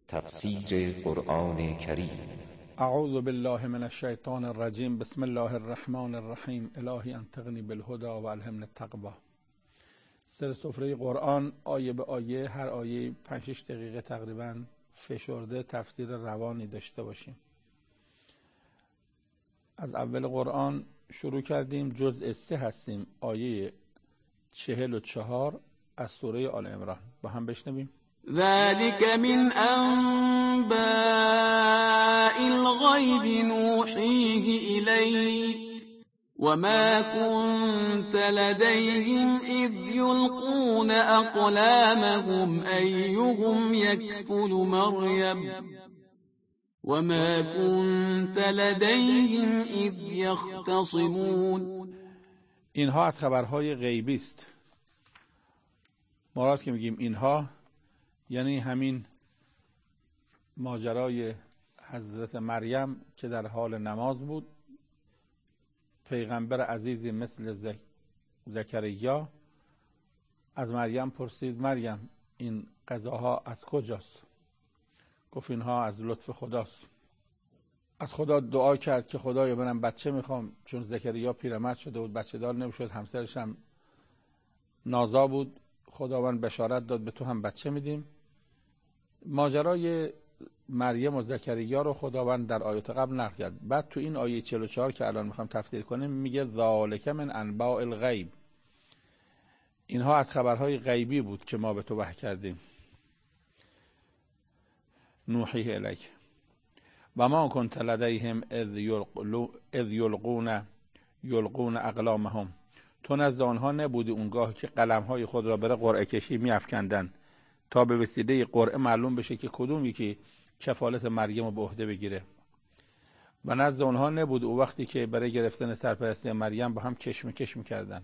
تفسیر قرآن کریم. اعوذ بالله من الشیطان الرجیم. بسم الله الرحمن الرحیم. الهی انطقنی بالهدی و الهمنی التقوی. سر سفره قرآن آیه به آیه، هر آیه 5-6 دقیقه تقریبا فشرده تفسیر روانی داشته باشیم. از اول قرآن شروع کردیم، جزء 3 هستیم، آیه 44 از سوره آل عمران. با هم بشنویم. ذلك من أنباء الغيب نوحيه إليك وما كنت لديهم إذ يلقون أقلامهم أيهم يكفل مريم وما كنت لديهم إذ يختصمون. اینها از خبرهای غیبی است. مراد که میگیم اینها یعنی همین ماجرای حضرت مریم که در حال نماز بود، پیغمبر عزیزی مثل زکریا از مریم پرسید مریم این غذاها از کجاست؟ گفت اینها از لطف خداست. از خدا دعا کرد که خدایا منم بچه میخوام، چون زکریا پیرمرد شده بود، بچه دار نمیشد، همسرش هم نازا بود. خداوند بشارت داد به تو هم بچه میدیم. ماجرای مریم و زکریا رو خداوند در آیات قبل نقل کرد. بعد تو این آیه 44 که الان میخوام تفسیر کنیم میگه ذالک من انباء الغیب، اینها از خبرهای غیبی بود که ما به تو وحی کردیم. نوحیه الیک و ما کنت لدیهم اذ یلقون اقلامهم، تو نزد آنها نبودی اونگاه که قلمهای خود را برای قرعه کشی میافکندن تا به وسیله قرعه معلوم بشه که کدوم یکی کفالت مریم رو به عهده بگیره. و نزد اونها نبود او وقتی که برای گرفتن سرپرستی مریم با هم کشمکش میکردن.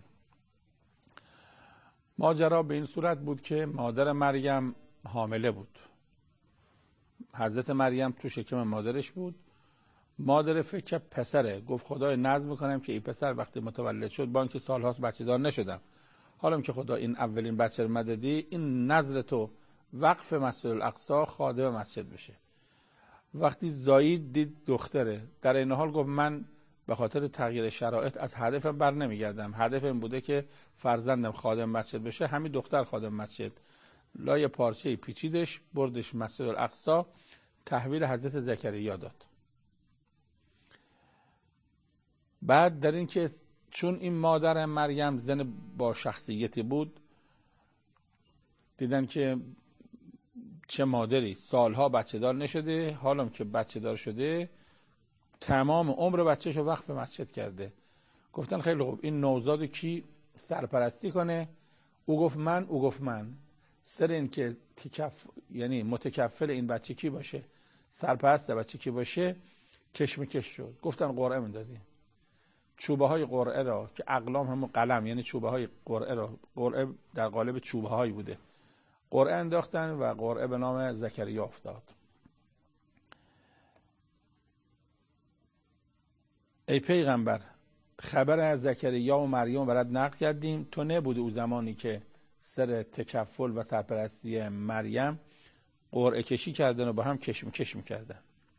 ماجرا به این صورت بود که مادر مریم حامله بود. حضرت مریم تو شکم مادرش بود. مادر فکر پسره، گفت خدای نذر میکنم که این پسر وقتی متولد شد، با اینکه سالهاست بچه دار نشدم، حالا که خدا این اولین بچه رو مددی، این نذر تو وقف مسجد الاقصی خادم مسجد بشه. وقتی زاید دید دختره، در این حال گفت من به خاطر تغییر شرایط از هدفم بر نمیگردم. هدفم بوده که فرزندم خادم مسجد بشه، همین دختر خادم مسجد. لای پارچه پیچیدش، بردش مسجد الاقصی، تحویل حضرت زکریا داد. بعد در این که چون این مادر مریم زن با شخصیتی بود، دیدن که چه مادری سالها بچه دار نشده، حالا که بچه دار شده تمام عمر بچه‌شو وقف مسجد کرده. گفتن خیلی خوب، این نوزاد کی سرپرستی کنه؟ او گفت من. سر این که یعنی متکفل این بچه کی باشه، سرپرست بچه کی باشه، کشمکش شد. گفتن قرعه میندازیم. چوبه های قرعه را که اقلام همون قلم، یعنی چوبه های قرعه را، قرعه در قالب چوبه هایی بوده، قرعه انداختن و قرعه به نام زکریا افتاد. ای پیغمبر، خبر از زکریا و مریم برات نقل کردیم، تو نبودی او زمانی که سر تکفل و سرپرستی مریم قرعه کشی کردن و با هم کشمکش میکردن.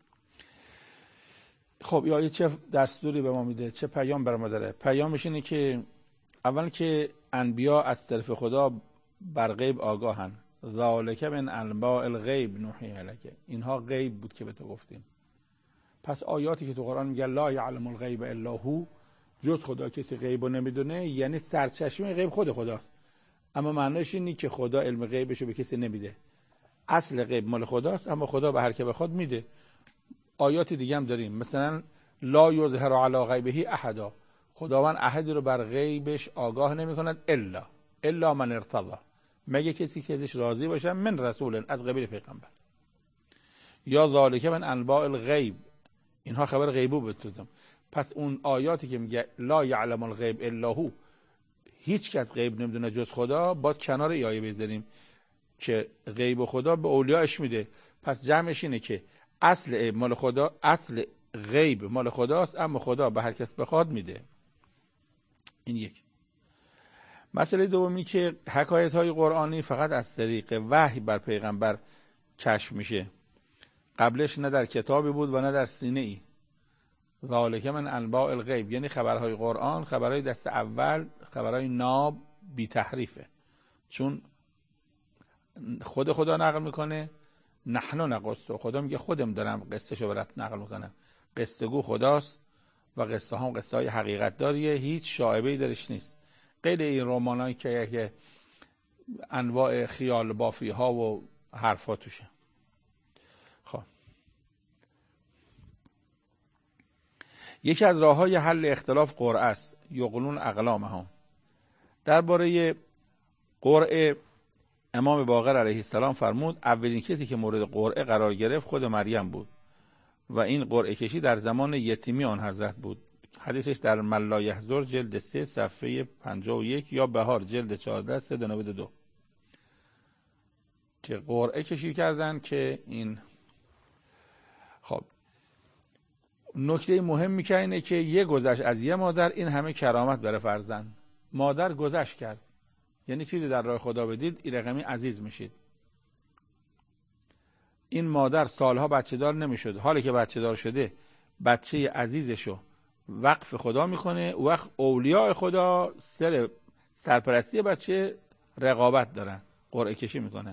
خب این آیه چه دستوری به ما میده، چه پیام بر ما داره؟ پیامش اینه که اول که انبیا از طرف خدا بر غیب آگاهن. ذالک من انباء الغیب نوحیه الیک، اینها غیب بود که به تو گفتیم. پس آیاتی که تو قرآن میگه لا یعلم الغیب الا هو، جز خدا کسی غیبو نمیدونه، یعنی سرچشمه غیب خود خداست. اما معنیش اینه که خدا علم غیبشو به کسی نمیده. اصل غیب مال خداست، اما خدا به هر که بخواد میده. آیات دیگه هم داریم، مثلا لا یظهر علی غیبه احدا، خداوند احدی رو بر غیبش آگاه نمی کند الا من ارتضی، مگه کسی که ازش راضی باشه، من رسول، از قبیل پیغمبر. یا ذالک من انباء الغیب، اینها خبر غیبو بتودم. پس اون آیاتی که میگه لا یعلم الغیب الا هو، هیچ کس غیب نمیدونه جز خدا، باید کنار ای آیه بذاریم که غیب خدا به اولیاءش میده. پس جمعش اینه که اصل مال خدا، اصل غیب مال خداست، اما خدا به هر کس بخواد میده. این یک. مسئله دومی که حکایت های قرآنی فقط از طریق وحی بر پیغمبر کشف میشه. قبلش نه در کتابی بود و نه در سینه ای. ذالک من انباء الغیب، یعنی خبرهای قرآن، خبرهای دست اول، خبرهای ناب بی تحریفه، چون خود خدا نقل میکنه. نحن نقص، خدا میگه خودم دارم قصه شو برات نقل میکنم. قصه گو خداست و قصه هم قصه های حقیقت داریه، هیچ شایبه‌ای درش نیست. غیر این رمانایی که انواع خیال بافی ها و حرفا توشه. خب یکی از راه‌های حل اختلاف قرعه است، یغلون اقلامهم. درباره قرعه امام باقر علیه السلام فرمود اولین کسی که مورد قرعه قرار گرفت خود مریم بود و این قرعه کشی در زمان یتیمی آن حضرت بود. حدیثش در من لا یحضر جلد 3 صفحه 51 یا بهار جلد 14 392 که قرعه کشی کردن که این. خب نکته مهمی که اینه که یه گذشت از یه مادر این همه کرامت برای فرزند. مادر گذشت کرد، یعنی چیزی در راه خدا بدید این رقمی عزیز میشید. این مادر سالها بچه دار نمیشد، حالی که بچه دار شده بچه عزیزشو وقف خدا میکنه. وقت اولیاء خدا سرپرستی بچه رقابت دارن، قرعه کشی میکنه.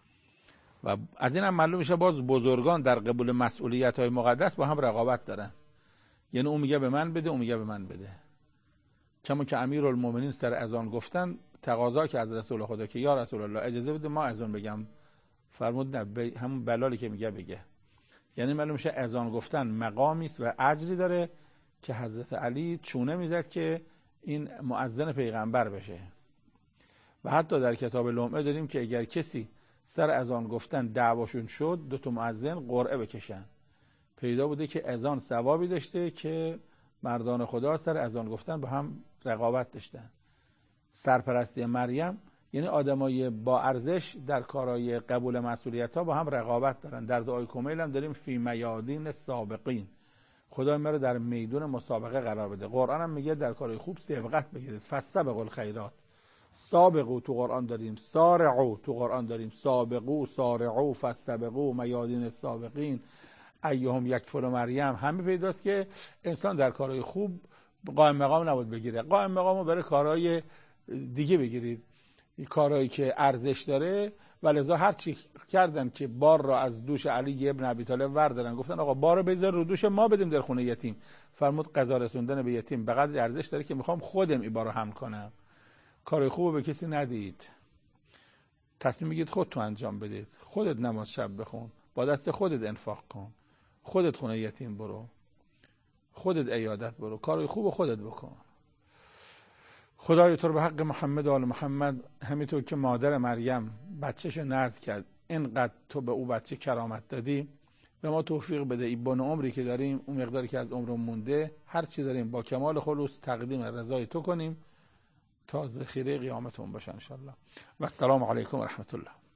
و از این هم معلوم میشه باز بزرگان در قبول مسئولیت های مقدس با هم رقابت دارن، یعنی اون میگه به من بده، اون میگه به من بده. کما که امیرالمومنین سر اذان گفتن تقاضا که از رسول خدا که یا رسول الله اجازه بده ما اذان بگم، فرمود نه، همون بلالی که میگه بگه. یعنی معلوم میشه اذان گفتن مقامی است و اجری داره که حضرت علی چونه میزد که این مؤذن پیغمبر بشه. و حتی در کتاب لمعه داریم که اگر کسی سر اذان گفتن دعواشون شد 2 مؤذن قرعه بکشن. پیدا بوده که اذان ثوابی داشته که مردان خدا سر اذان گفتن با هم رقابت داشتن. سرپرستی مریم یعنی آدمای با ارزش در کارهای قبول مسئولیت ها با هم رقابت دارن. در دعای کمیل هم داریم فی میادین سابقین، خدا ما رو در میدون مسابقه قرار بده. قرآن هم میگه در کارهای خوب سبقت بگیرید، فاستبقوا الخیرات. سابقو تو قرآن داریم، سارعو تو قرآن داریم، سابقو، سارعو، فاستبقوا میادین السابقین، ایهم یکفل مریم. همه پیداست که انسان در کارهای خوب قائم مقام نباید بگیره، قائم مقامو برای کارهای دیگه بگیرید، کارهایی که ارزش داره. ولذا هر چی کردن که بار را از دوش علی ابن ابی طالب وردارن، گفتن آقا بارو بذار رو دوش ما بدیم در خونه یتیم. فرمود غذا رسوندن به یتیم به قدر ارزش داره که میخوام خودم این بارو حمل کنم. کارهای خوبو به کسی ندید، تصمیم بگید خودتون انجام بدید. خودت نماز شب بخون، با دست خودت انفاق کن، خودت خونه یتیم برو، خودت عیادت برو، کارهای خوب خودت بکن. خدای تو رو به حق محمد و آل محمد، همینطور که مادر مریم بچه‌شو نذر کرد، اینقدر تو به او بچه کرامت دادی، به ما توفیق بده این بن عمری که داریم، اون مقداری که از عمرمون مونده، هر چی داریم با کمال خلوص تقدیم رضای تو کنیم تا ذخیره قیامتون باشه ان شاء الله. و السلام علیکم و رحمت الله.